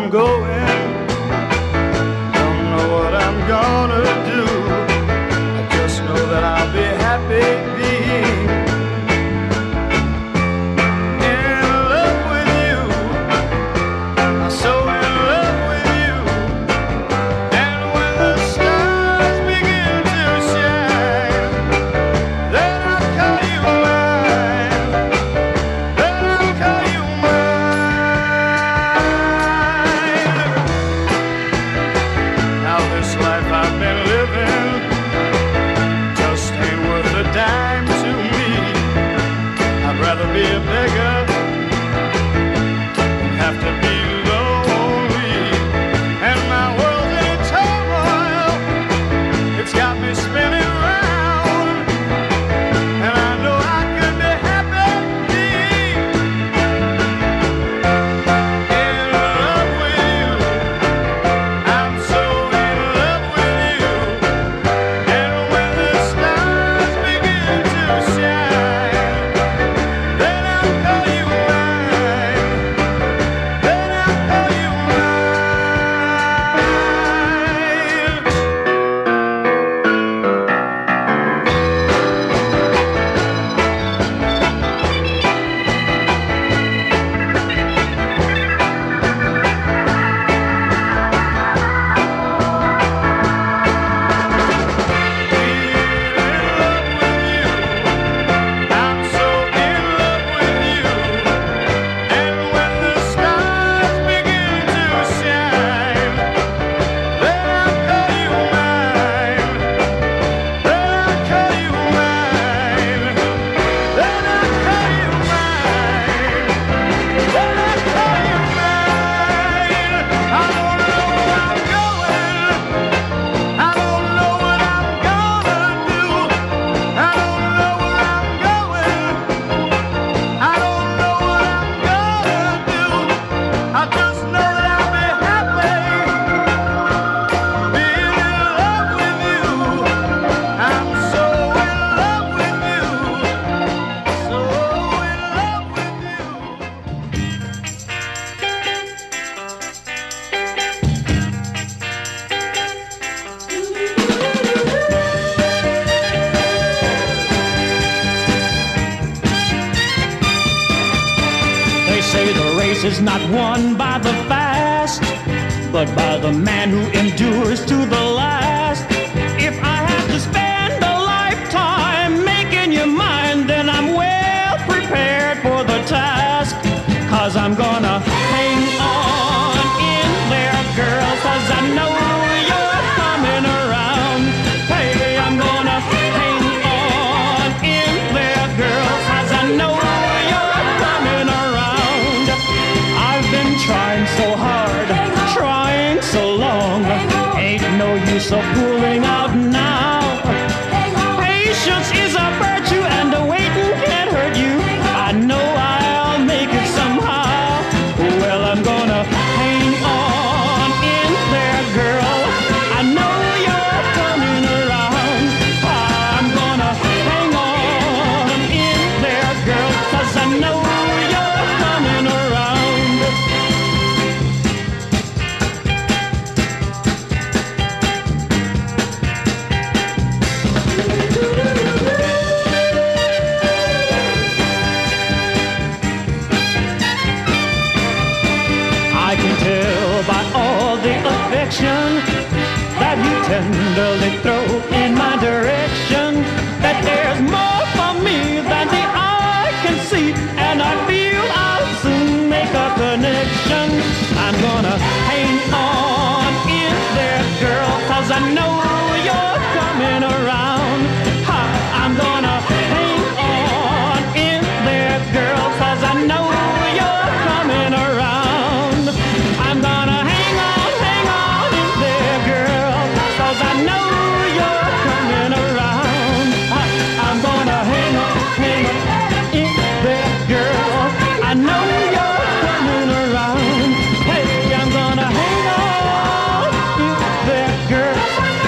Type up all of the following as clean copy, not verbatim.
I'm going, don't know what I'm gonna do. I just know that I'll be happy being in love with you. I'm so in love with you. And when the stars begin to shine, then I'll call you mine. Then I'll call you mine. Now this life I've been living just ain't worth a dime to me. I'd rather be a beggar than have to be lonely. And my world's in turmoil, it's got me spinning round. And I know I could be happy being in love with you. I'm so in love with you. And when the stars begin to shine, then I'll call you mine. Then I'll call you mine. I'm so in love with you. And when the stars begin to shine, then I'll call you mine. Then I'll call you mine. Then I'll call you mine. Then I'll call you mine. I don't know where I'm going. I don't know what I'm gonna do. I don't know where I'm going. I don't know what I'm gonna do. I just know that I'll be happy being in love with you. I'm so in love with you. So in love with you. They say the race is not won by the fast, but by the man who endures to the last. If I have to spend a lifetime making you mine, then I'm well prepared for the task. 'Cause I'm gonna hang on in there, girl, 'cause I know you're coming around. Hey, I'm gonna hang on in there, girl, 'cause I know you're coming around. I've been trying so hard, trying so long. Ain't no use of pulling out now. Patience is a virtue and the waiting can't hurt you. I know I'll make it somehow. Well, I'm gonna hang on in there, girl. I know you're coming around. I'm gonna hang on in there, girl, 'cause I know you're coming around. I can tell by all the affection that you tenderly throw in my direction that there's more for me than the eye can see, and I feel I'll soon make a connection. I'm gonna hang on in there, girl, 'cause I know you're coming around. Ha, I'm gonna hang on in there, girl, 'cause I know you're coming around. I'm gonna hang on in there, girl, 'cause I know you're coming around. I'm gonna hang on in there, girl. I know you're coming around. Hey, I'm gonna hang on in there, girl.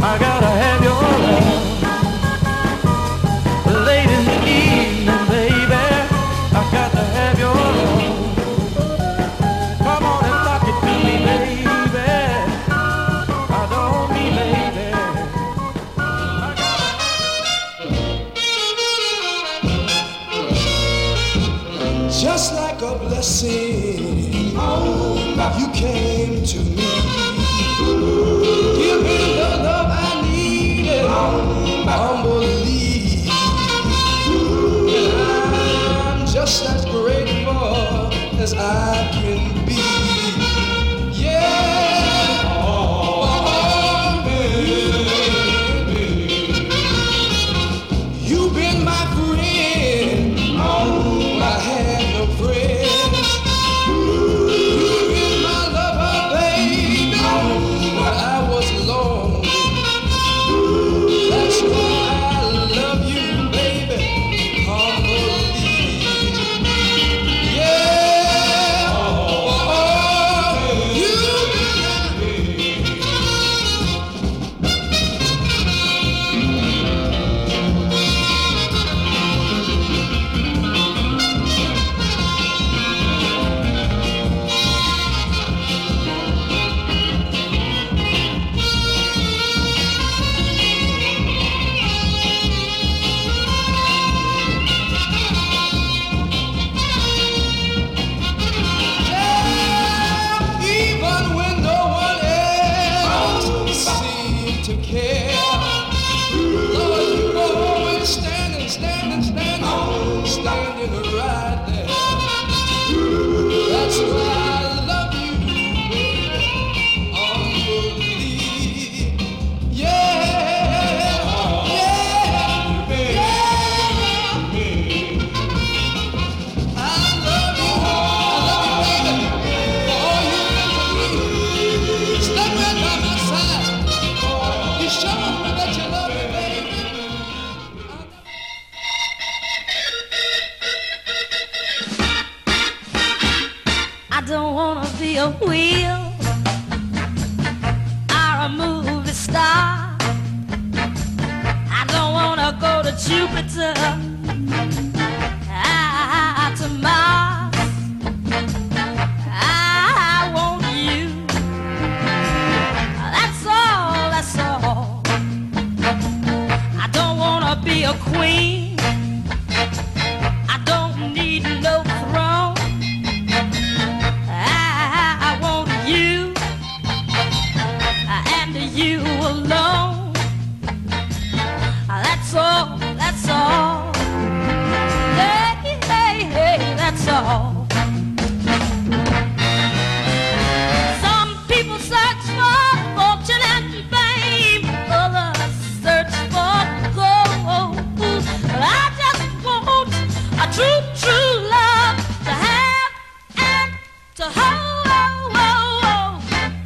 I gotta have your love. Late in the evening, baby, I got to have your love. Come on and rock it to me, baby. I don't mean baby. Just like a blessing, you came to me. Give me the love I needed, humbly. And I'm just as grateful as I can be. Yeah. Oh, baby. You've been my friend. I had no friends. You've been my lover, baby. When I was lonely. That's why I love you, baby. Humbly. Yeah. Oh, you've been even when no one else seemed to care. Lord, you were always standing right there. That's why I love you, baby, humbly. Yeah, yeah, baby. I love you, baby, for all you've been to me. Stay right by my side. You showed me that you love me, baby. I don't wanna be a wheel or a movie star. I don't wanna go to Jupiter, to Mars. I want you. That's all. I don't wanna be a queen. I don't need no throne. I want you and you alone. That's all. Hey, that's all. Some people search for fortune and fame, others search for gold. But I just want a true love to have and to hold.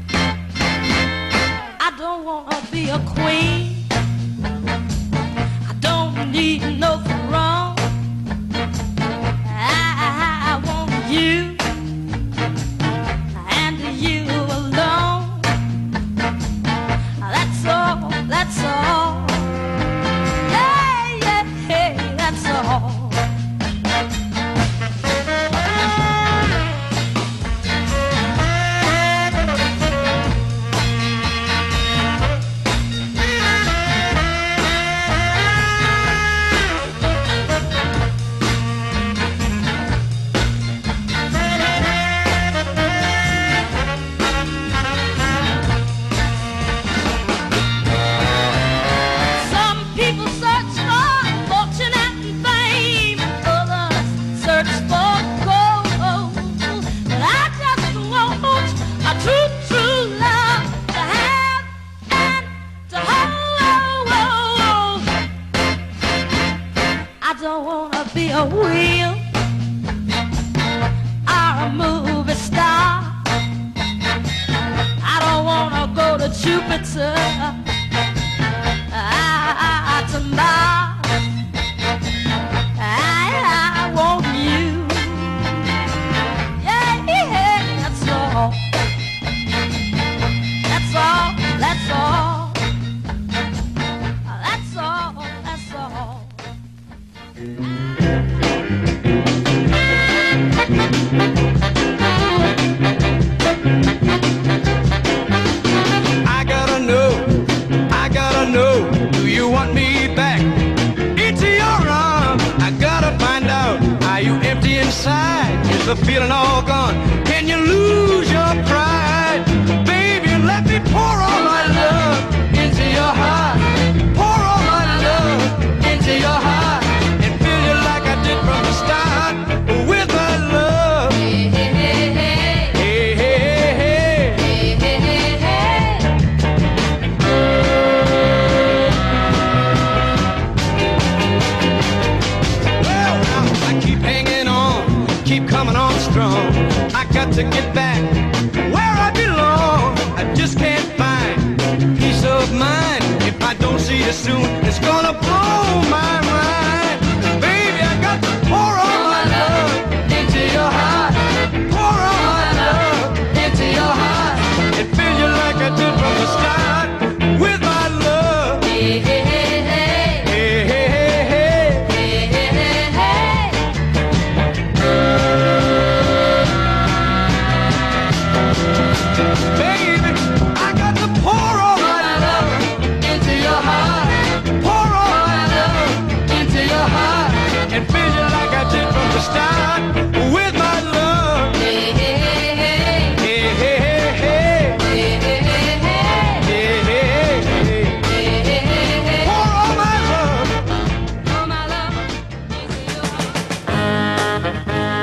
I don't wanna be a queen. I don't need no throne. I want you and you alone. That's all. Yeah, that's all. Some people search for fortune and fame, others search for gold. But I just want a true love to have and to hold. I don't wanna be a wheel or a movie star. I don't wanna go to Jupiter, to Mars. I want you. Yeah, that's all. That's all. the feeling all gone? Can you lose your pride? Baby, let me pour all my love into your heart. Pour all my love into your heart and feel you like I did from the start with my love. Hey, hey, hey, hey. Hey, hey, hey, hey. Hey, hey, hey, hey. Well, I keep hanging on, keep coming on strong. I got to get back where I belong. I just can't find peace of mind. If I don't see you soon, it's gonna blow my mind. Baby, I got to pour all my love into your heart. Pour all my love into your heart and feel you like I did from the start with my love. Hey, hey, hey, hey. Hey, hey, hey, hey. Hey, hey, hey, hey. Baby, I got to pour all my love into your heart. Pour all my love into your heart and feel you like I did from the start with my love. Hey, hey, hey, hey. Hey, hey, hey, hey. Hey, hey, hey, hey. Hey, hey, hey, hey. Hey, hey, hey, hey. Pour all my love. All my love into your heart.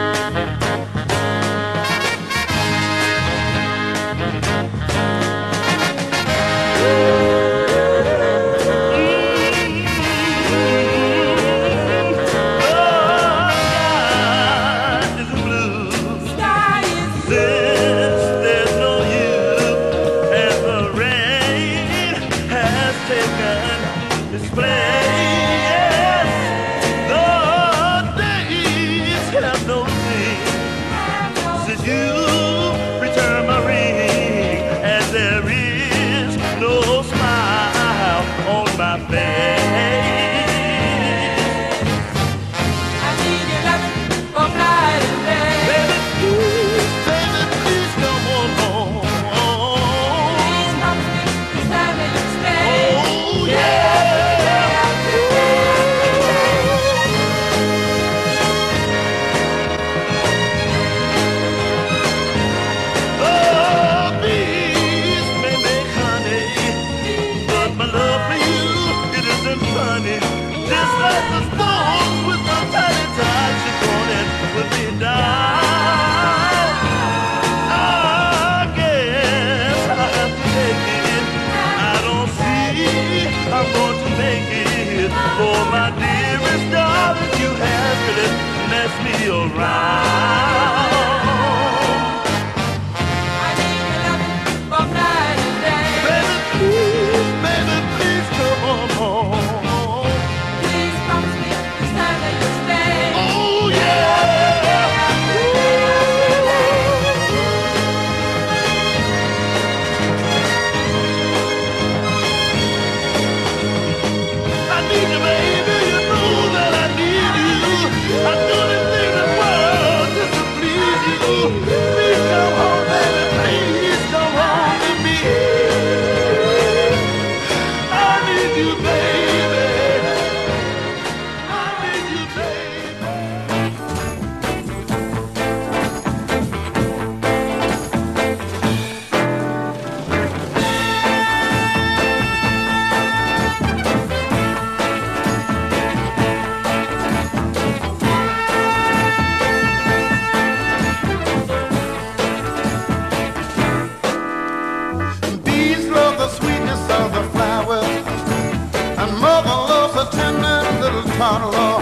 toddler,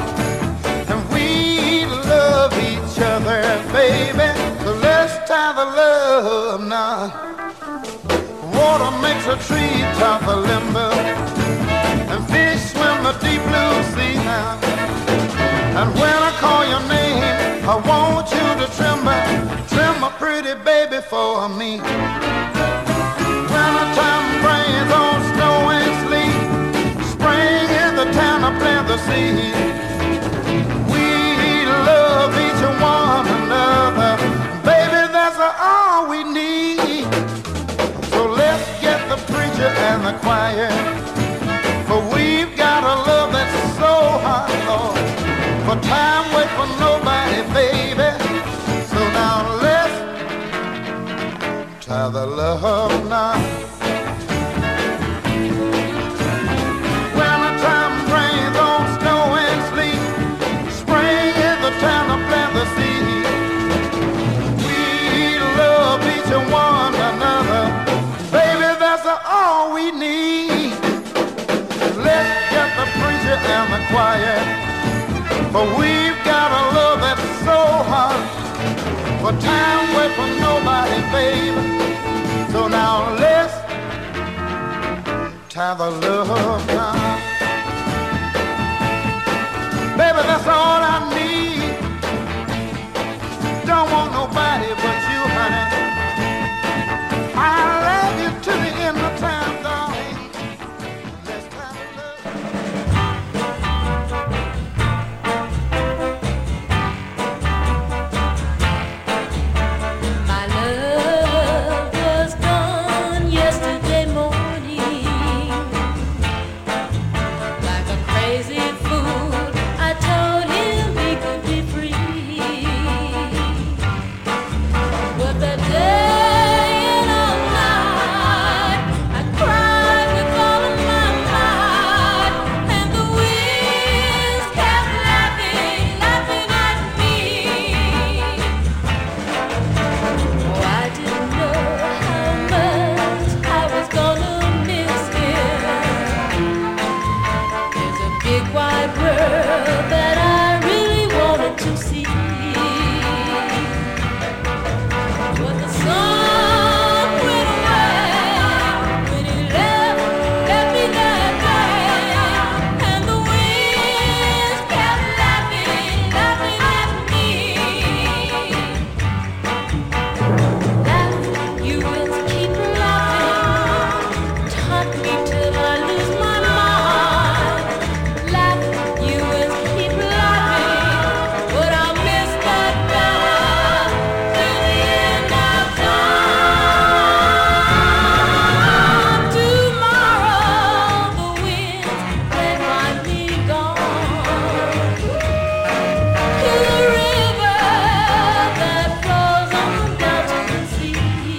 and we love each other, baby. So let's tie the love knot. Water makes a tree top a limber, and fish swim the deep blue sea now. And when I call your name, I want you to tremble, pretty baby for me. Wintertime brings on snow and sleet, spring is the time to plant the seed. We love each one another, baby, that's all we need. So let's get the preacher and the choir, for we've got a love that's so hot, Lord. For time wait for nobody, baby. So try the love now. Wintertime brings on snow and sleet. Spring is the time to plant the seed. We love each and one another. Baby, that's all we need. Let's get the preacher and the choir. But we've got a love that's so hot. For time wait for nobody, baby. So now let's tie the love knot. Baby, that's all I need. Don't want nobody but you, honey. I love you to the end of time, darling. Let's tie the love. My love was gone yesterday morning. Like a crazy fool, I told him he could be free. But the day and all night, I cried with all of my might, and the winds kept laughing, laughing at me. Oh, I didn't know how much I was gonna miss him. There's a big wide world that I really wanted to see. But the sun went away when he left me that day, and the winds kept laughing, laughing at me. Laugh, you will keep laughing, taunt me till I lose my mind. Laugh, you will keep laughing, but I'll miss that laugh till the end of time. Tomorrow the winds may find me gone to the river that flows on down to the sea.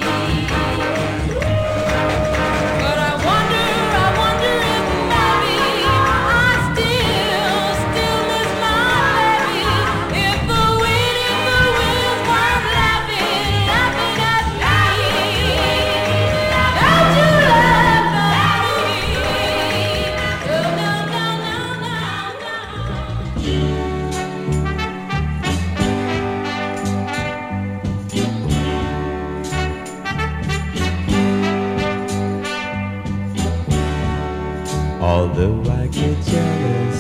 But I wonder if maybe I still miss my baby. If the winds weren't laughing at me, don't you laugh at me? No, no, no, no, no, no. Although I get jealous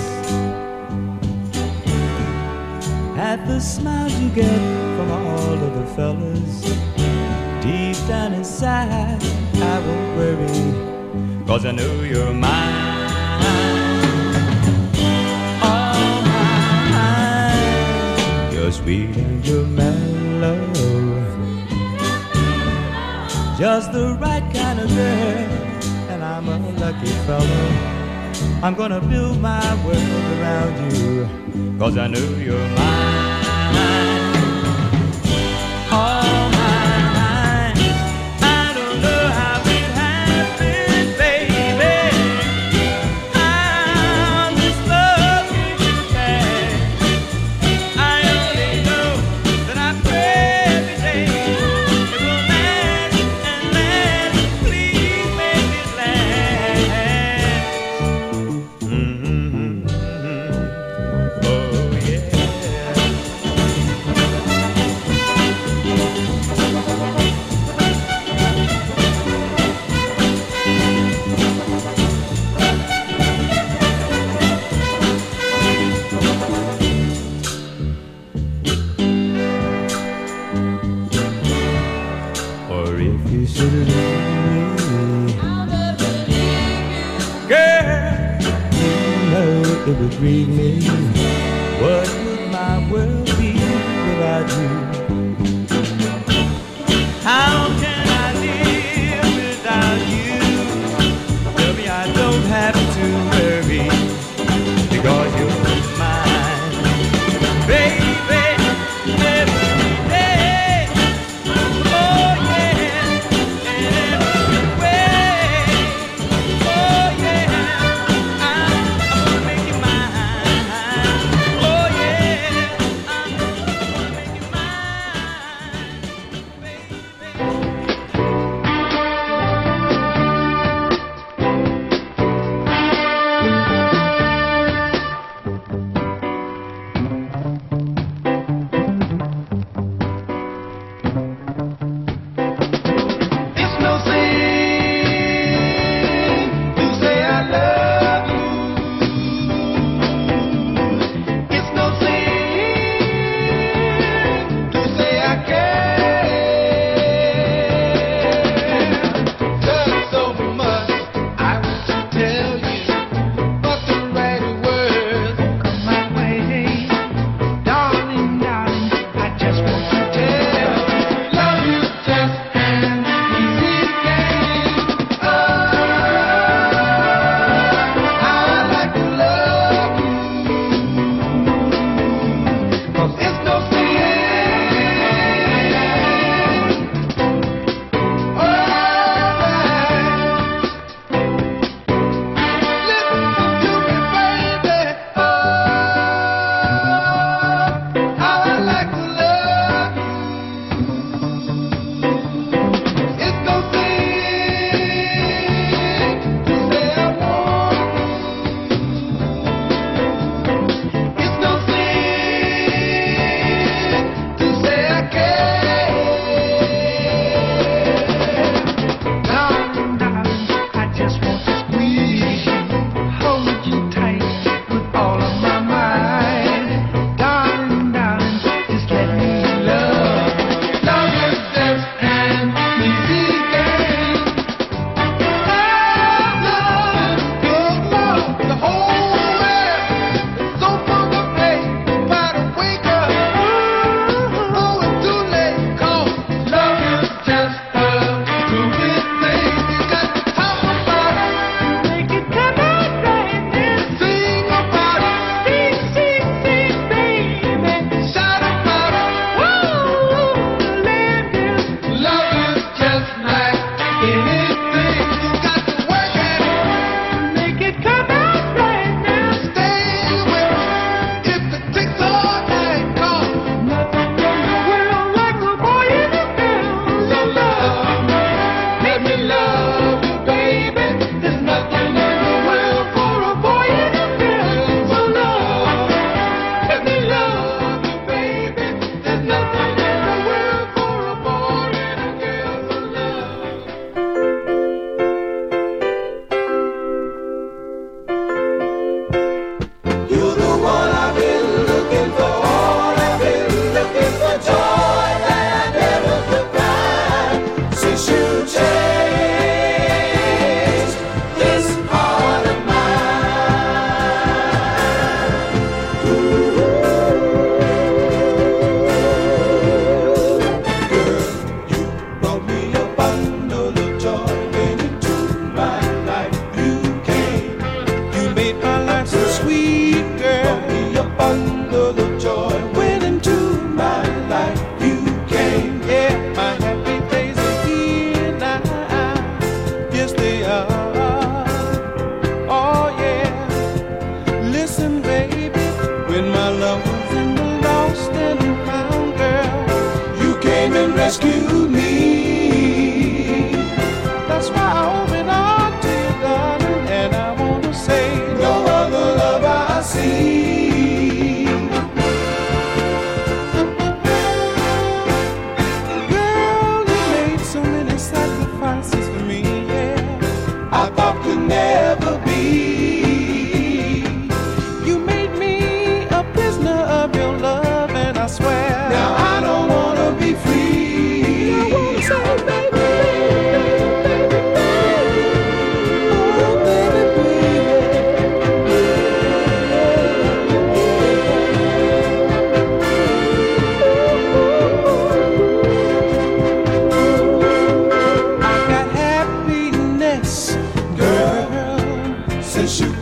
at the smiles you get from all of the fellas, deep down inside I won't worry, 'cause I know you're mine. Oh, mine. You're sweet and you're mellow, just the right kind of girl, and I'm a lucky fellow. I'm gonna build my world around you, 'cause I know you're mine. Oh, mine. I don't know how it happened, baby. I'm just loving you back. I only know that I pray every day it will last and last. Please make it last. Oh yeah. Or if you should leave me, girl, you know it would grieve me. What would my world be without you? How can I live without you? Tell me I don't have to worry, because you're mine, baby, every day. Oh yeah.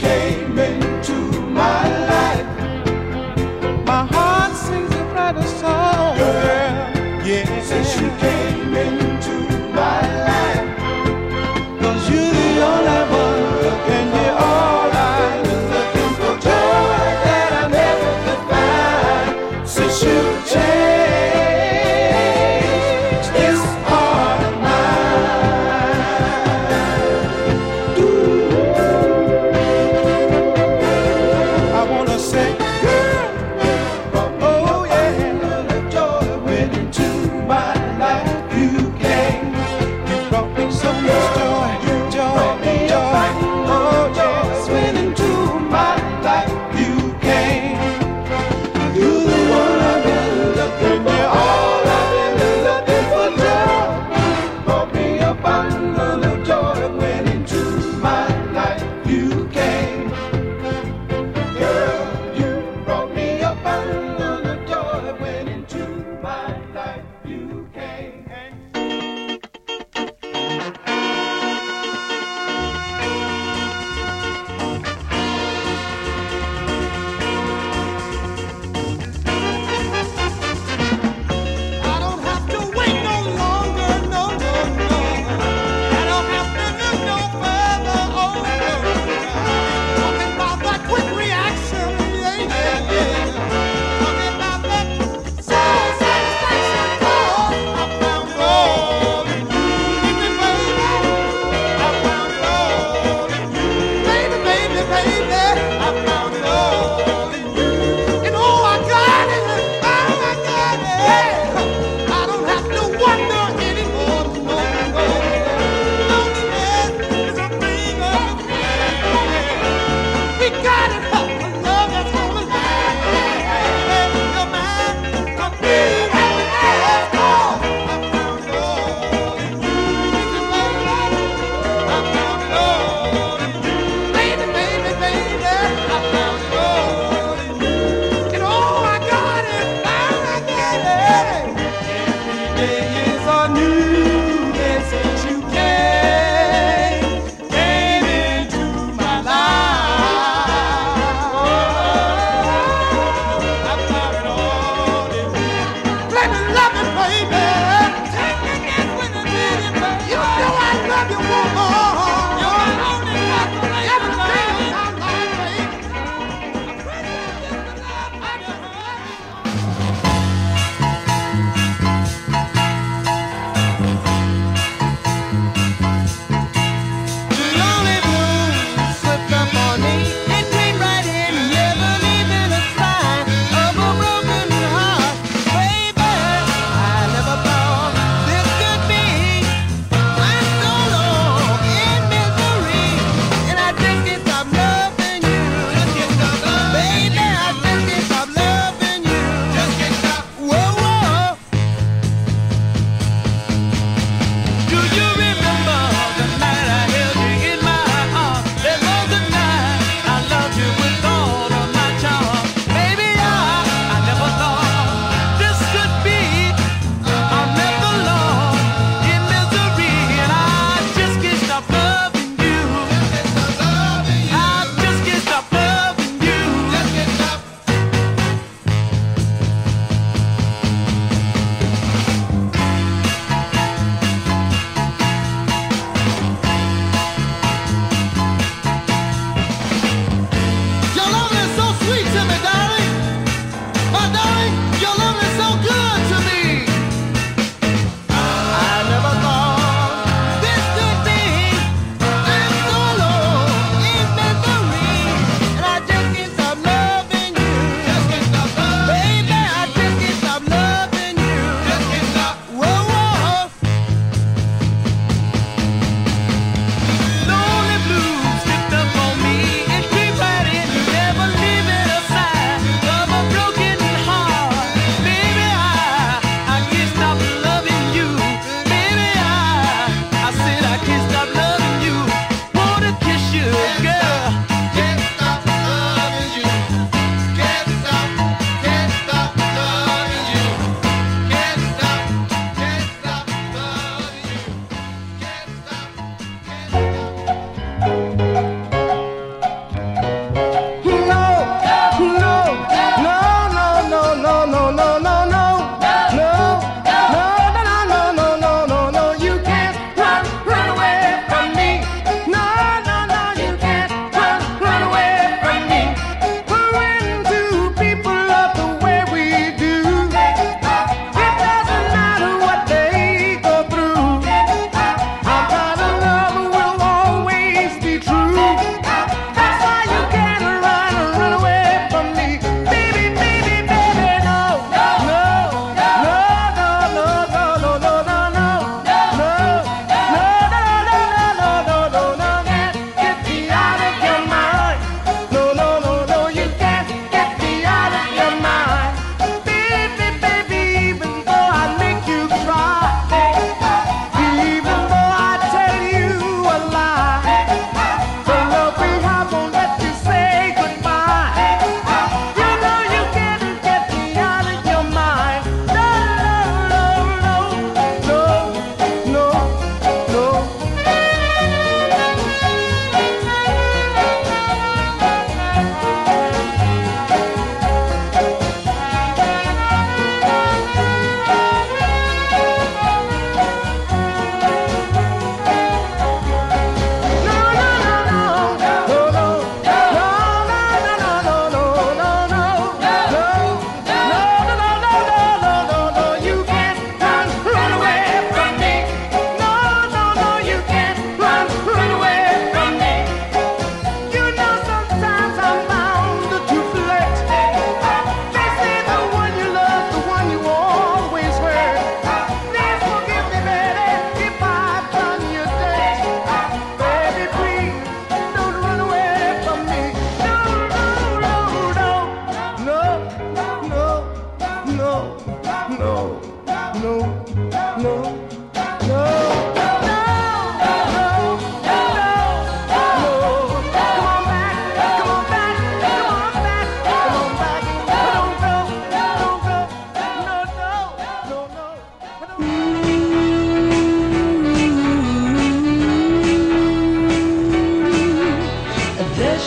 came into my life. My heart sings a brighter song, girl. Yeah, since you came into my life. 'Cause you're the only one, and you're all I was looking for. Joy that I never could find. Since you changed this heart of mine. I want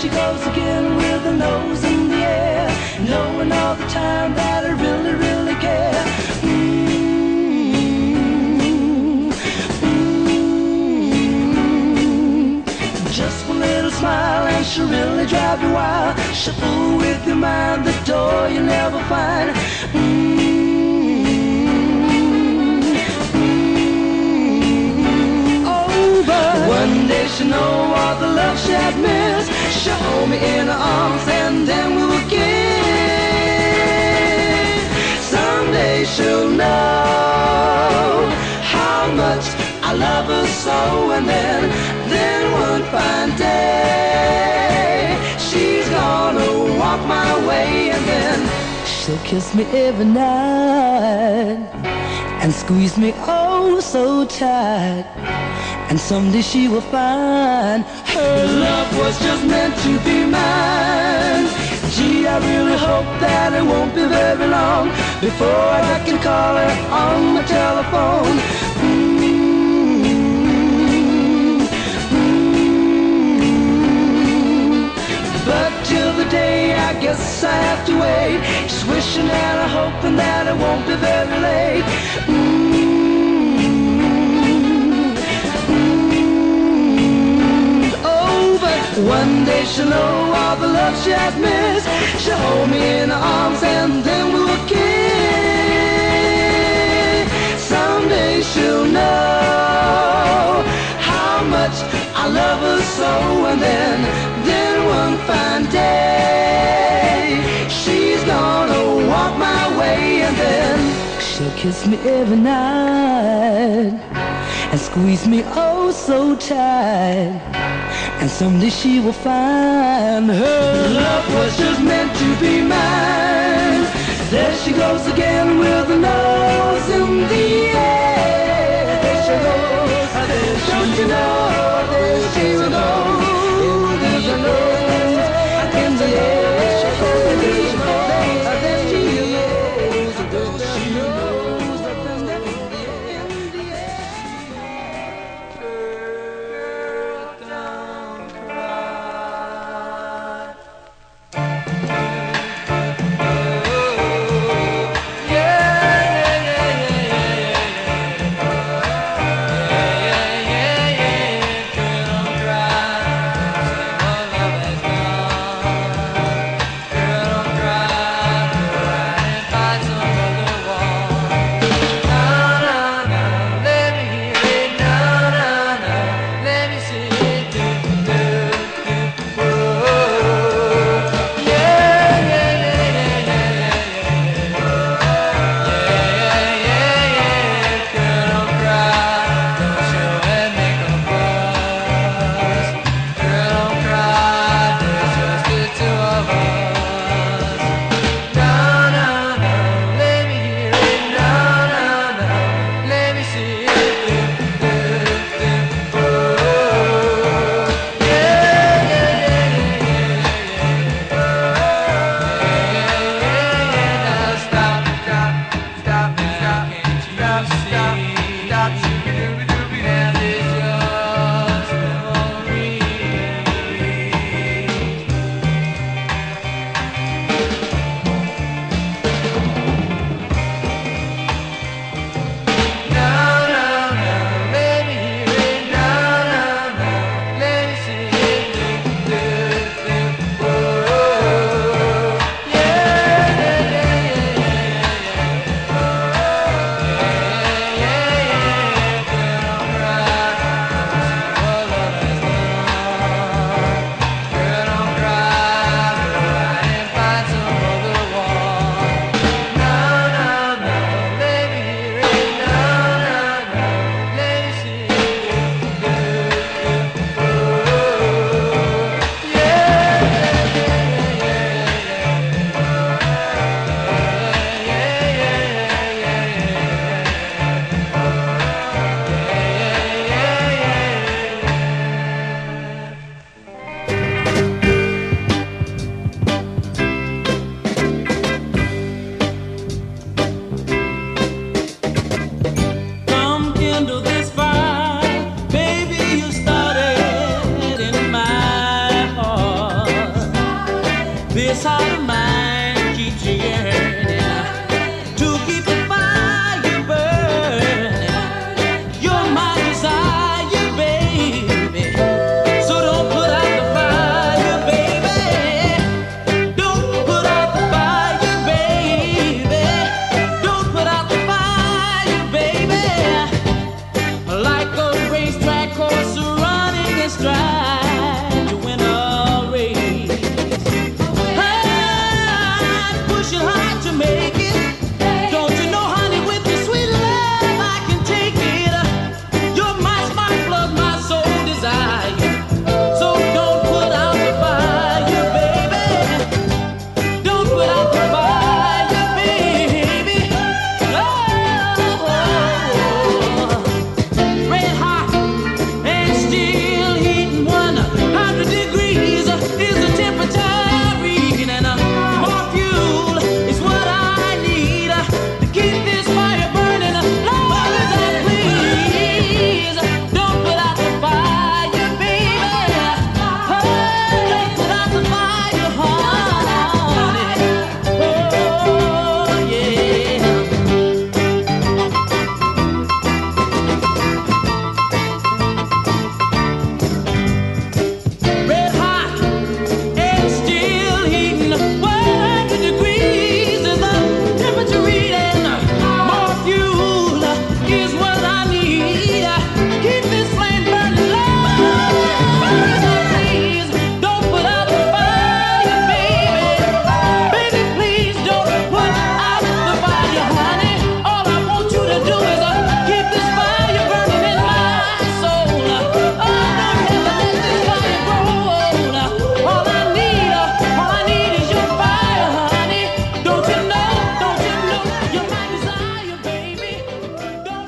she goes again with her nose in the air, knowing all the time that I really, really care. Just one little smile and she'll really drive you wild. She'll fool with your mind, the door you never find. One day she'll know all the love she had missed. She'll hold me in her arms and then we'll kiss. Someday she'll know how much I love her so. And then one fine day she's gonna walk my way. And then she'll kiss me every night and squeeze me oh so tight. And someday she will find her love was just meant to be mine. Gee, I really hope that it won't be very long before I can call her on my telephone. But till the day I guess I have to wait, just wishing and I hoping that it won't be very late. One day she'll know all the love she has missed. She'll hold me in her arms and then we'll kiss. Someday she'll know how much I love her so. And then one fine day she's gonna walk my way. And then she'll kiss me every night and squeeze me oh so tight. And someday she will find her love was just meant to be mine. There she goes again with her nose in the air. There she goes, don't you know, there she goes. There's a nose in the air. There she goes, there she goes, there she goes. She knows that there's nothing in the air. Yeah. This heart of mine keeps yearning to keep the fire burning. You're my desire, baby. So don't put out the fire, baby. Don't put out the fire, baby. Don't put out the fire, baby. Like a racetrack horse running a stride to win a race. I'm pushing hard to make it. Don't you know, honey, with your sweet love I can take it. You're my spark plug, my soul desire. So don't put out the fire, baby. Don't put out the fire, baby. Oh, red hot and still heating 100 degrees is the temperature reading, and more fuel is what I need to keep this fire burning. Lord, as I please, don't put out the fire, baby. Oh, don't put out the fire, honey. Oh, yeah. Red hot and still heating 100 degrees is the temperature reading. More fuel is what I need. Keep this flame burning low. Please don't put out the fire, baby. Baby, please don't put out the fire, honey. All I want you to do is keep this fire burning in my soul. Oh, don't ever let this fire grow old. All I need is your fire, honey. Don't you know, you're my desire, baby. Don't.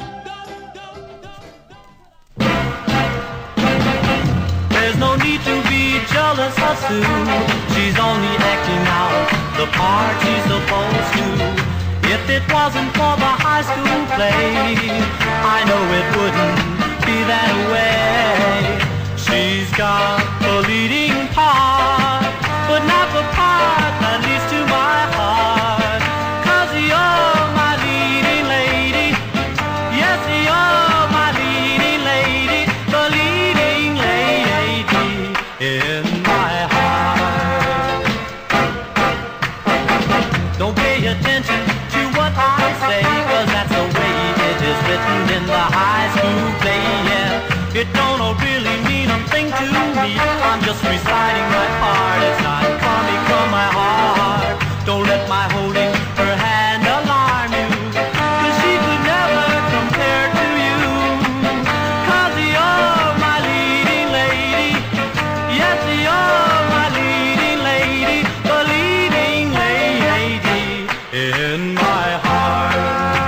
There's no need to be jealous of Sue. She's only acting out the part she's supposed to. If it wasn't for the high school play, I know it wouldn't be that way. She's got the leading part, but not the part that leads to my heart. 'Cause you're my leading lady. Yes, you're my leading lady. The leading lady in my heart. Don't pay attention to what I say, 'cause that's the way it is written in the high school play, yeah. It don't really mean a thing to me. I'm just reciting my part. It's not coming from my heart. Don't let my holding her hand alarm you, 'cause she could never compare to you. 'Cause you're my leading lady. Yes, you're my leading lady. The leading lady in my heart.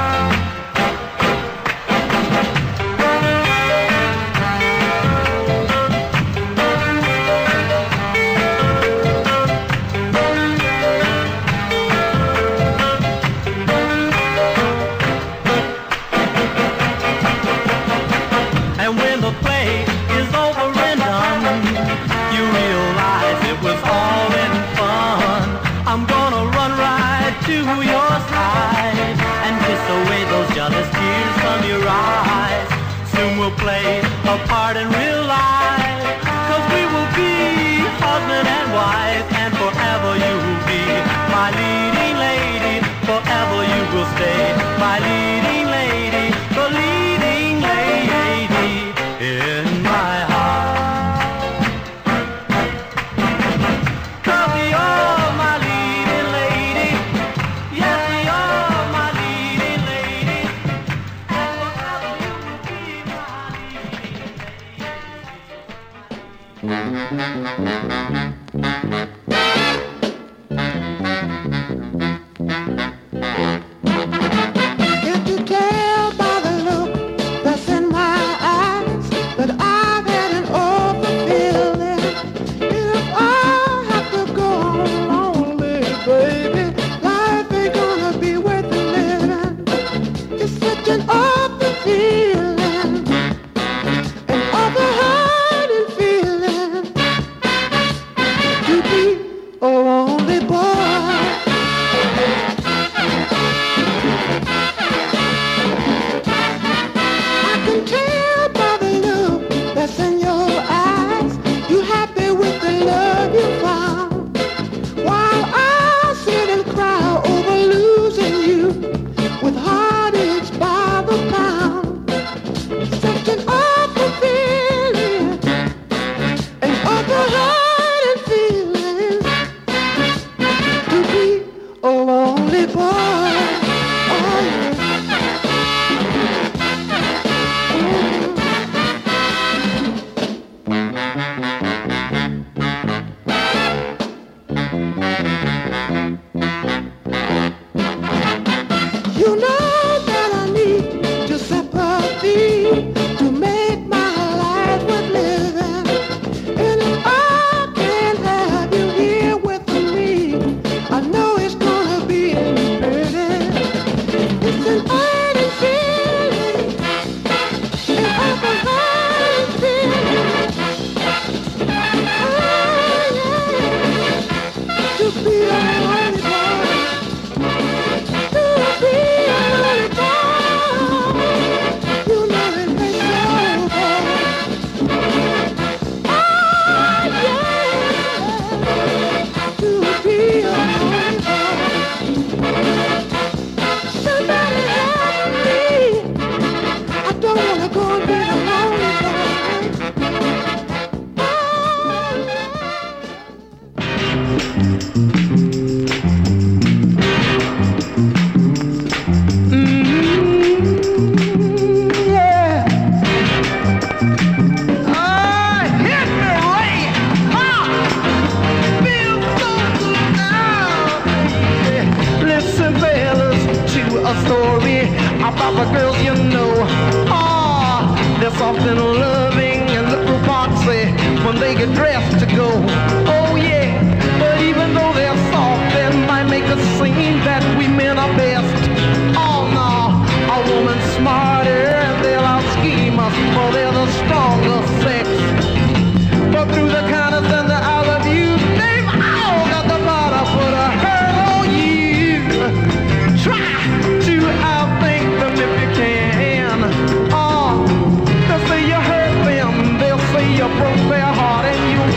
And when the play is over and done, you realize it was all in fun. I'm gonna run right to your side and kiss away those jealous tears from your eyes. Soon we'll play a part in real life, 'cause we will be husband and wife, and forever you will be my leading lady. Forever you will stay my leading lady. The leading lady in my heart. 'Cause you're my leading lady. Yes, you're my leading lady. And forever you will be my leading If you tell by the look that's in my eyes that I've had an awful feeling, if I have to go on lonely, baby, life ain't gonna be worth living. It's such an awful feeling, an awful hurting feeling to be a lonely About the girls you know, they're soft and loving and little boxy when they get dressed to go. Oh yeah, but even though they're soft, they might make it seem that we men are best. Oh no, a woman's smarter and they'll out scheme us, for they're the stronger sex. But through the kindness and the I love you, they've all got the bottom for the hurt on you. Try to outthink them if you can. They'll say you hurt them, they'll say you broke their heart, and you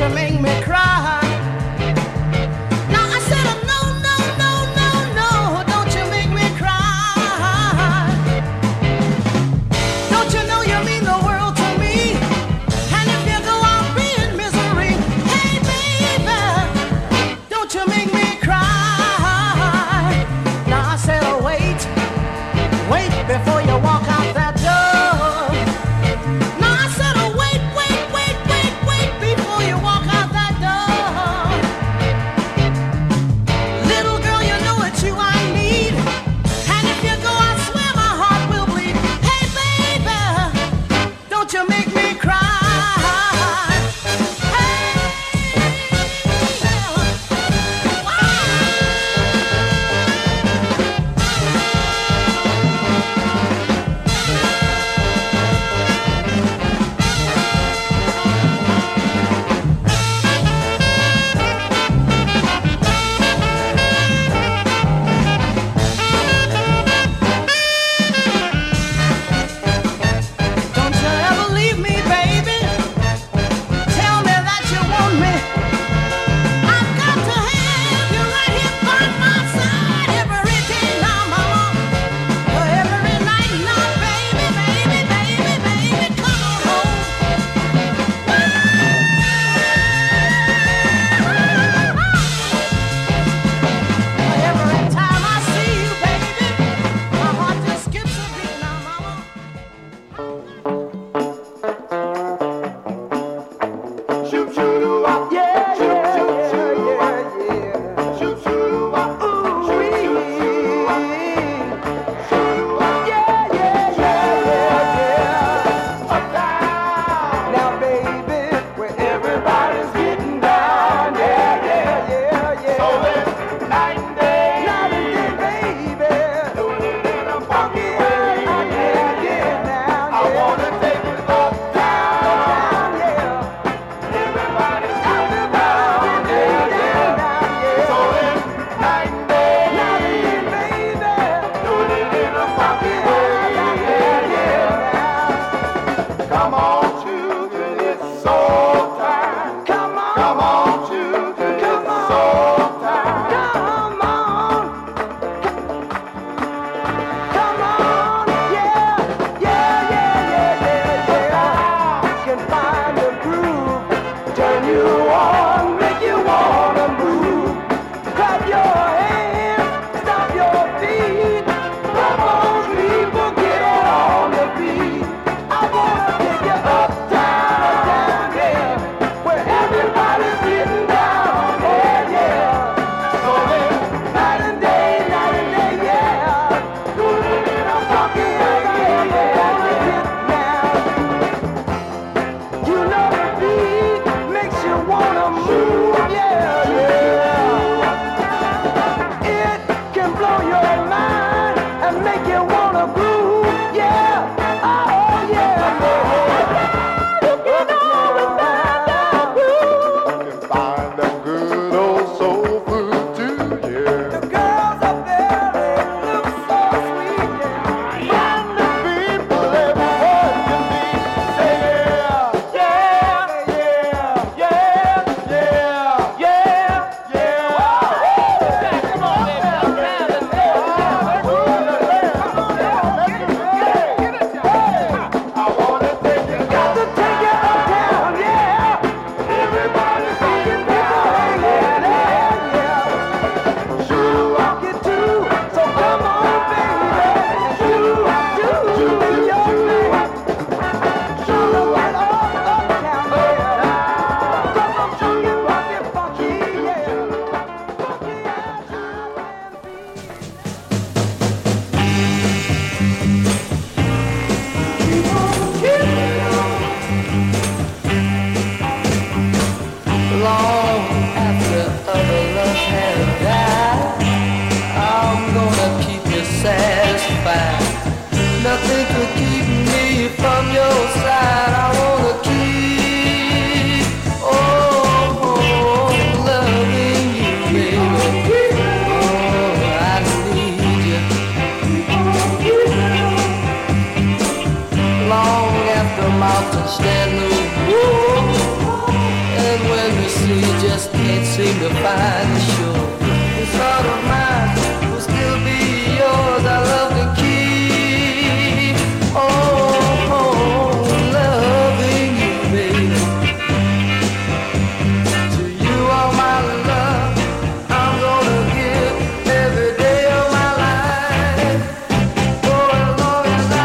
you make me cry. Now I said, oh, no, no, no, no, no, don't you make me cry. Don't you know you mean the world to me? And if you go on being misery, hey baby, don't you make me cry. Now I said, oh, wait before you walk out that door. Now I said, oh, wait before you walk out that door. Little girl, you know it's you I need. And if you go, I swear my heart will bleed. Hey baby, don't you make me cry. Don't you ever leave me, baby. Tell me that you want me. I've got to have you right here by my side every day now, mama. Every night now, baby, baby, baby, baby, come on home. Every time I see you, baby, my heart just skips a beat now, mama. Shoot, shoot, ooh, ah. Yeah, Shoot, yeah, shoot, yeah, shoot, ooh, ah. yeah. Shoot, shoot, ooh, ah. Shoot, shoot, shoot, ooh, ah. Shoot, ooh, ah. Yeah, yeah, yeah, yeah. Uptown. Now, baby, where everybody's getting down. Yeah, yeah, yeah, yeah. So it's night and day. Night and day, baby. Doing it in a funky Yeah, way. yeah, yeah, now, I yeah. wanna take it uptown. Down, yeah. Everybody's getting Everybody's down. getting Yeah, yeah. down, yeah. So it's night and day. Night and day, baby. Doing it in a funky way. Yeah, yeah, yeah. Come on, children, it's so time. Come on. Come on, children, Come it's on. so time. Come on. Come on. Yeah, yeah, yeah, yeah, yeah, yeah. You can find a groove, turn you on, make you wanna move. Clap your hands, stomp your feet. Come on, people, get on the beat. I wanna take you uptown, down there, where everybody's getting down. Yeah, yeah. So then, Night and day, yeah. doing it in a funky way. Yeah, yeah, now. You know the beat makes you wanna move. Yeah, yeah. It can blow your mind and make you wanna groove. Yeah, oh yeah. You can always find that groove. You can find that good old soul food too, yeah. The girls up there, they look so sweet. Yeah. And the people, everyone can be, say yeah. Yeah, yeah, yeah, yeah, yeah, yeah. Come on, baby. I wanna take it Got to take you uptown, yeah. Everybody's getting People down. hanging, yeah. Shoe rock it too, so come on, baby. Shoe rock do your thing. Shoe right on uptown, yeah. Cause I'm funky, funky, funky, yeah. Funky as I can be. Keep on keeping on. Long after other love has died, I'm gonna keep you satisfied. Nothing could keep me from your side. I wanna keep, loving you, baby. Oh, I need you. Long after mountains stand low, and when to find the shore. This heart of mine will still be yours. I love to keep on loving you, baby. To you all my love I'm gonna give every day of my life. For as long as I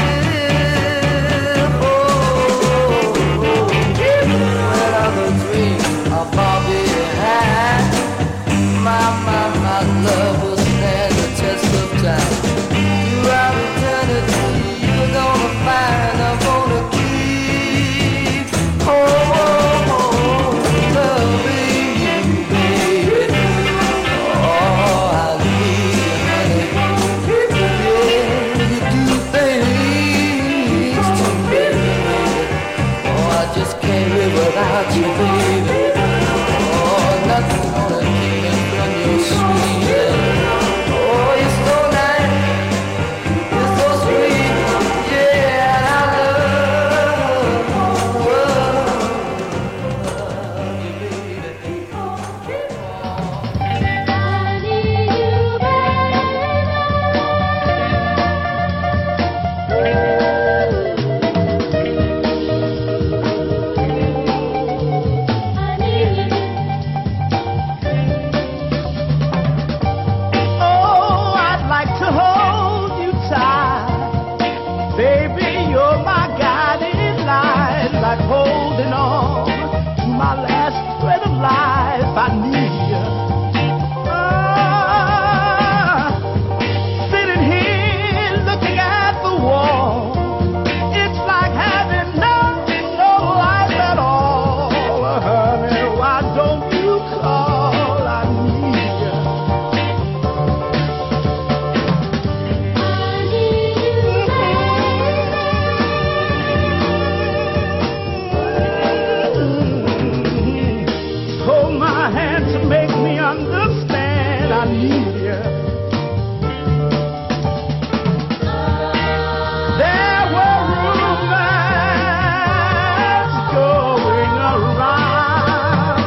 live, when other dreams are far behind, my love will stand the test of time. Throughout eternity, you're gonna find I'm gonna keep loving you, baby. Oh, I need you, honey. Yeah, you do things to me. Oh, I just can't live without you, baby. Oh, nothing's gonna keep me from your sweet love. Oh, you're so nice, you're so sweet, yeah, and I love you, baby. Oh, I'd like to hold you tight. Baby, you're my guiding light. Like holding on to my last thread of life. I need you. Sitting here looking at the wall. It's like having no life at all. Honey, why don't you call? I need you. Hold my hand to make me understand. I need you. There were rumors going around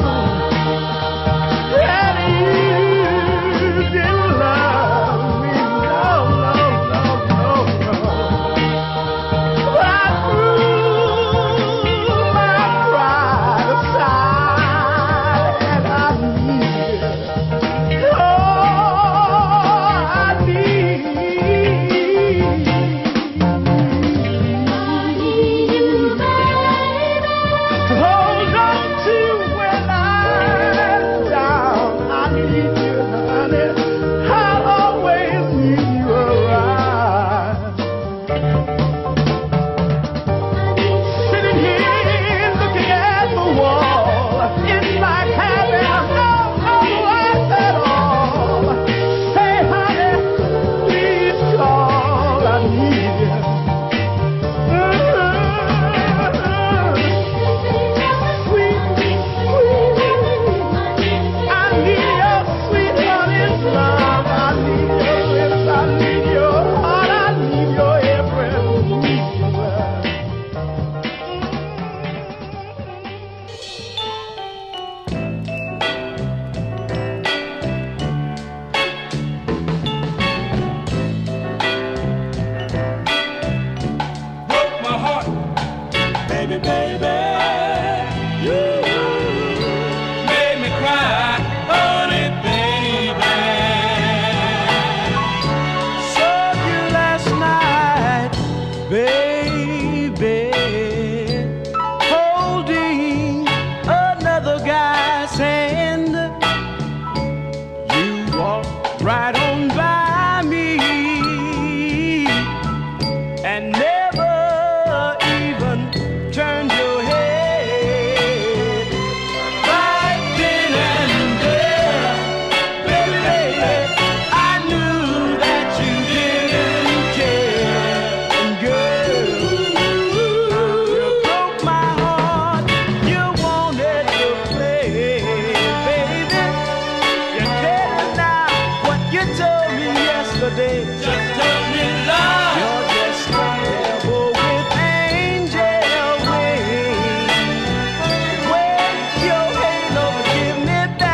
that you didn't love me. No, no, no, no, no. But I threw my pride aside and I need you. Oh, I need to hold on to when I'm down. I need you, honey. I'll always need you around. Sitting here looking at the wall, it's like having no life at all. Hey, honey, please call. I need you. Sweet, sweet, I need your sweet honey's love. I need your lips, I need your heart, I need your every word. Broke my heart, baby, baby. You made me cry, honey, baby. Saw you last night, baby, holding another guy's hand. You walked right on by me and never even turned your head. Right then and there, baby, baby, I knew that you didn't care. And girl, you broke my heart. You wanted to play, baby. You tell me now what you told me yesterday. Just tell me love. You're just a devil with angel wings. Wave your halo, give me that.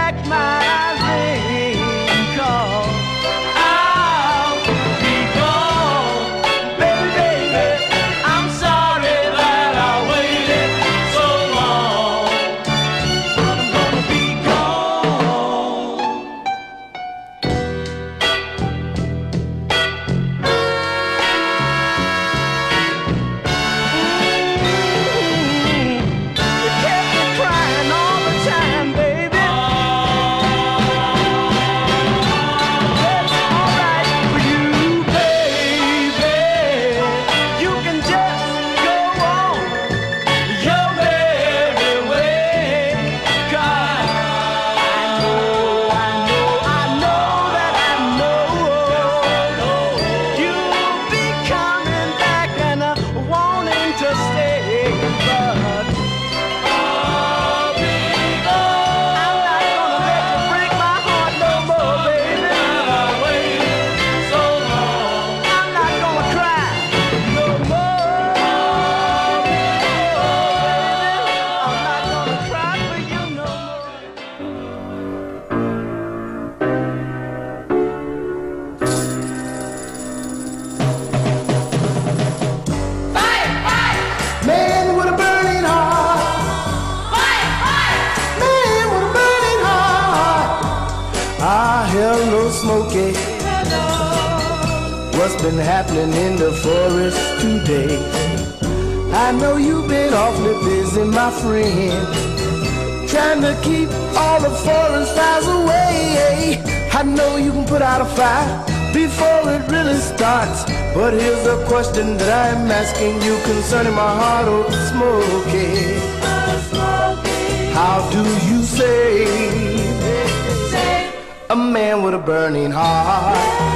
what's been happening in the forest today. I know you've been awfully busy, my friend, trying to keep all the forest fires away. I know you can put out a fire before it really starts, but here's a question that I'm asking you concerning my heart, oh Smokey. How do you say a man with a burning heart?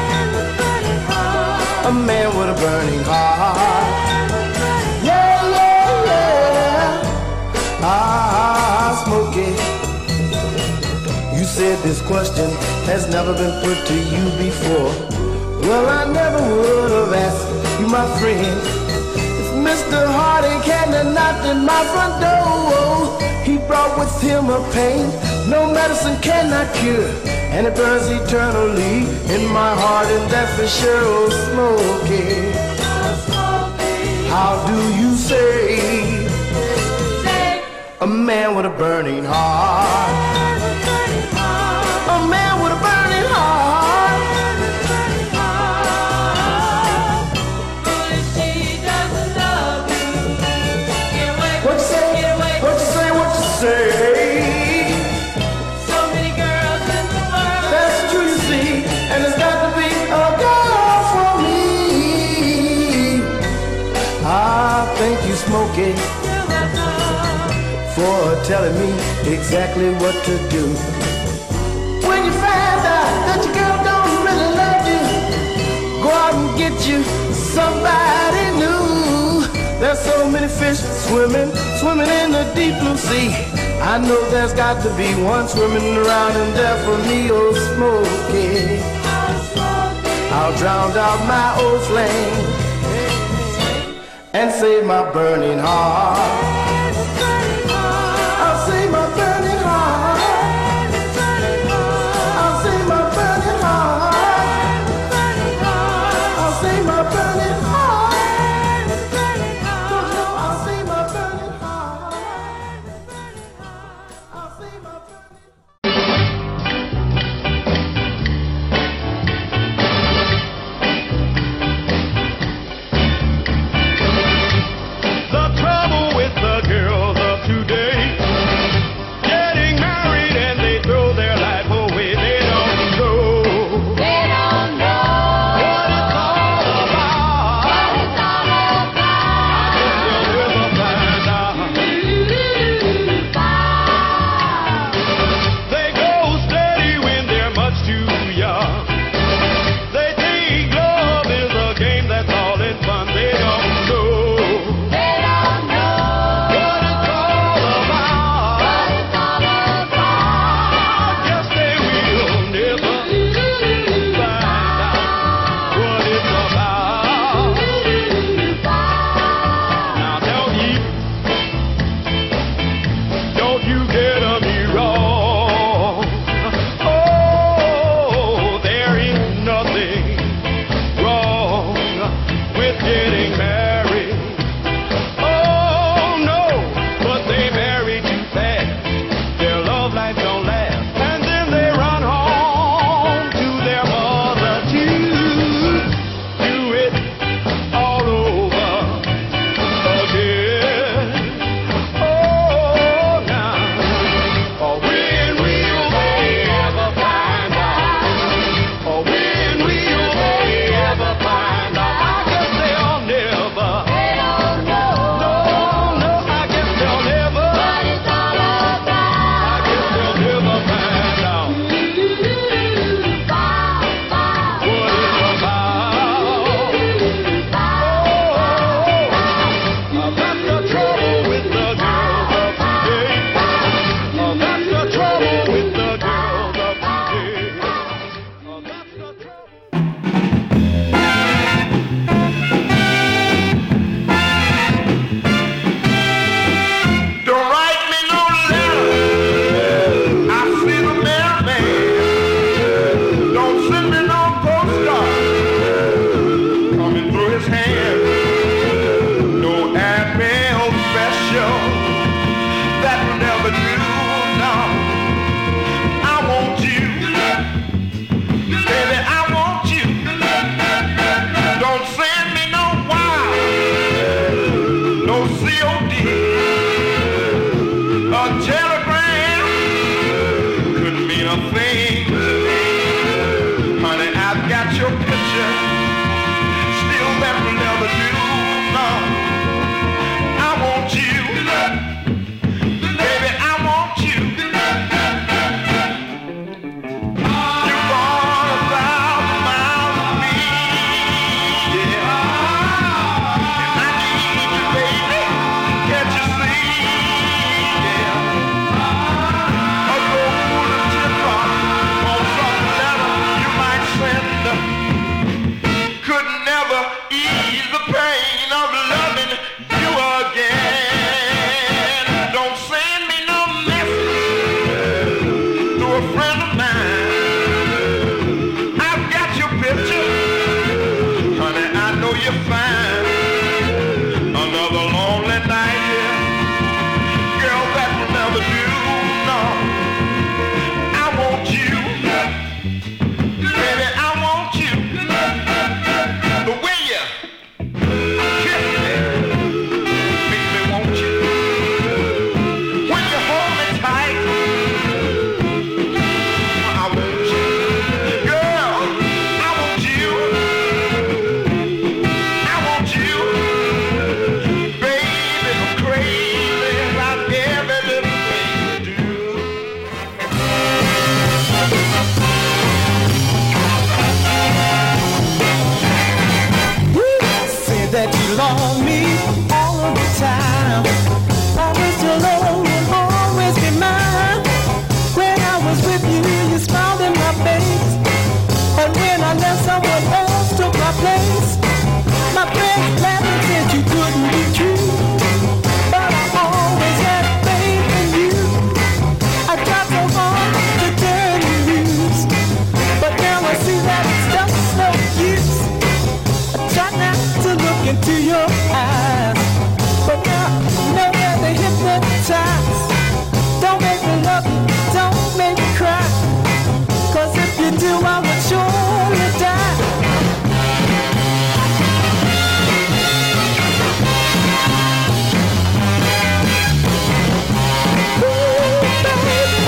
A man with a burning heart. Yeah, yeah, yeah. Ah, Smokey. You said this question has never been put to you before. Well, I never would have asked you, my friend, if Mr. Harding hadn't knocked at my front door. He brought with him a pain no medicine cannot cure, and it burns eternally in my heart, and that's for sure, oh Smokey. How do you say a man with a burning heart? A man with a burning heart. What you say? What you say? What you say? So many girls in the world. That's true, you see, and there's got to be a girl for me. Ah, thank you, Smokey, for telling me exactly what to do. When you find out that your girl don't really love you, go out and get you somebody new. There's so many fish swimming in the deep blue sea. I know there's got to be one swimming around in there for me, oh Smokey. I'll drown out my old flame and save my burning heart. I'll save my burning heart. I'll save my burning heart. I'll save my burning heart. Don't you know I'll save my burning heart. I'll save my burning. The trouble with the that will never do. No, I want you, baby. I want you. You're gone 1,000 miles from me, yeah. And I need you, baby. Can't you see, yeah? A golden teardrop on some letter you might send could never ease the pain of loving you again. Don't send me no message to a friend of mine. I've got your picture, honey, I know you're fine. Another lonely night here, girl, that will never do, no. I want you, baby, I want you. The way you kiss me makes me want you. When you hold me tight, I want you. Girl, I want you. I want you. Baby, I'm crazy about every little thing you do. Say that you love me all of the time. Promise you'll always, always be mine. When I was with you, you smiled in my face. And when I left, someone else took my place. My friends laughed and said you couldn't be true. But I always had faith in you. I tried so hard to turn you loose. But now I see that it's just no use. I try not to look into your eyes, but now you know that they hypnotize. Don't make me love you, don't make me cry, 'cause if you do, I would surely die. Ooh, baby.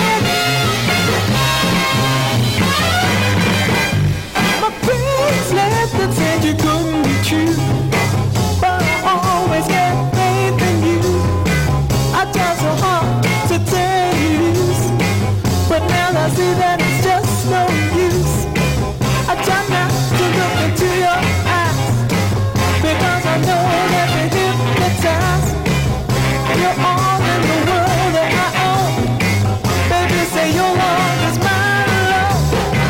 My friends left and said you couldn't be true, but I always had faith in you. I tried so hard to turn you loose, but now I see that it's just no use. I try not to look into your eyes, because I know that they hypnotize. You're all in the world that I own. Baby, say your love is mine alone.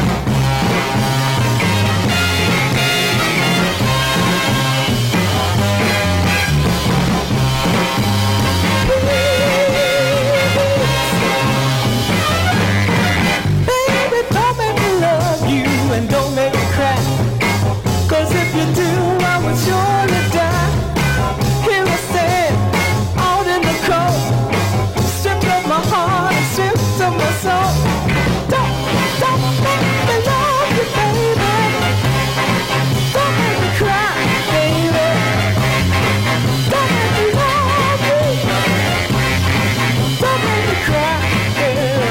Baby, don't make me love you and don't make me cry, 'cause if you do, I will surely die. Here I stand, out in the cold, stripped of my heart and stripped of my soul. Don't make me love you, baby. Don't make me cry, baby. Don't make me love you. Don't make me cry, girl.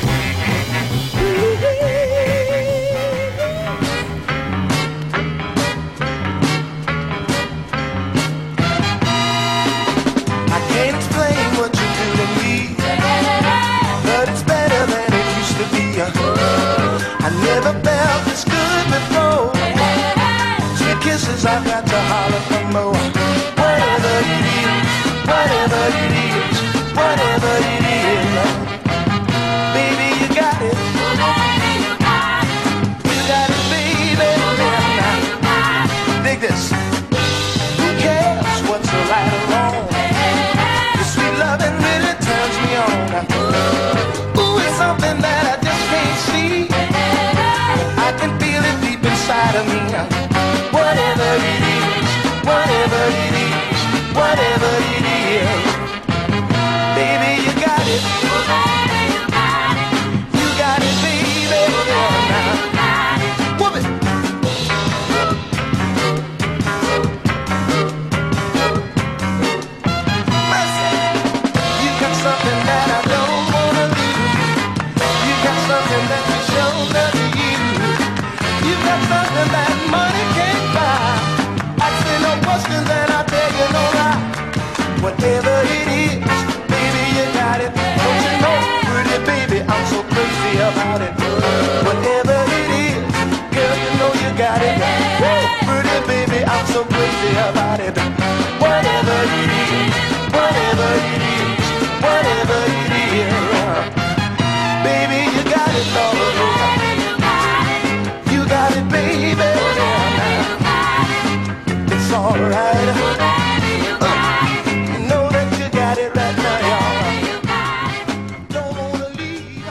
I can't explain what you do to me, but it's better than it used to be. I never felt this good before. Sweet kisses, I've got to holler for more. Whatever it is, whatever it is, whatever it is, baby, you got it. You got it, baby. Dig this. Who cares what's right or wrong? Your sweet loving really turns me on. Ooh, it's something that I just can't see. I can feel it deep inside of me. Whatever it is, whatever it about it. Whatever it is, whatever it is, whatever it is. Baby, you got it, Lord. You got it, baby. It's alright. You know that you got it right now, y'all. Don't wanna leave.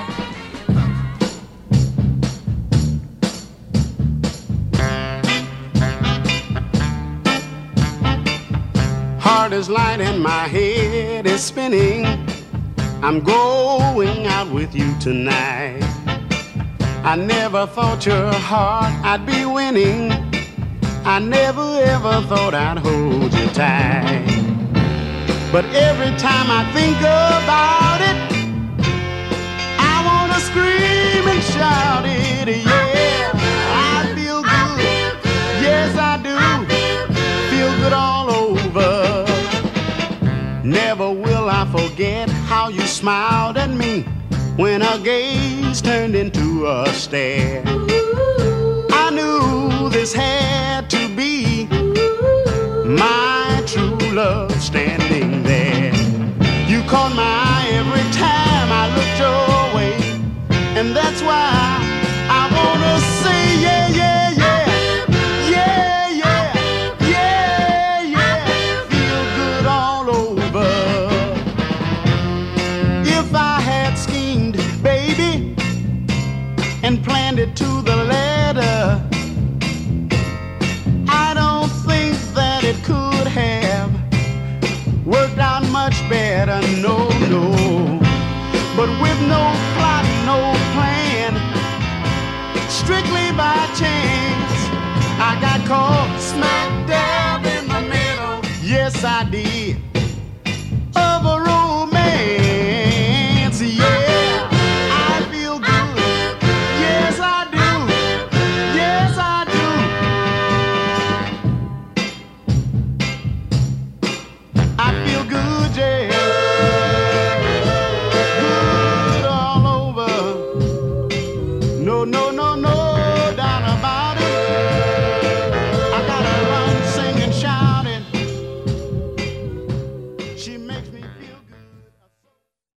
Heart is light and my head is spinning. I'm going out with you tonight. I never thought your heart I'd be winning. I never ever thought I'd hold you tight. But every time I think about it, I wanna scream and shout it. Yeah, I feel good. Yes, I do. Feel good all over. Never will I forget how you smiled at me when our gaze turned into a stare. I knew this had to be my true love standing there. You caught my eye every time I looked your way, and that's why I wanna say yeah, yeah, yeah. Yeah, yeah, yeah, yeah. Feel good all over. If I had schemed, baby, and planned it to the letter, I don't think that it could have worked out much better, no, no. But with no plot, no plan, strictly by chance, I got caught smack dab in the middle. Yes, I did. Of a romance, yeah. I feel good. Yes, I do. Yes, I do. I feel good, yeah. Good all over. No, no, no, no doubt about it. I gotta run, sing, and shout it. She makes me feel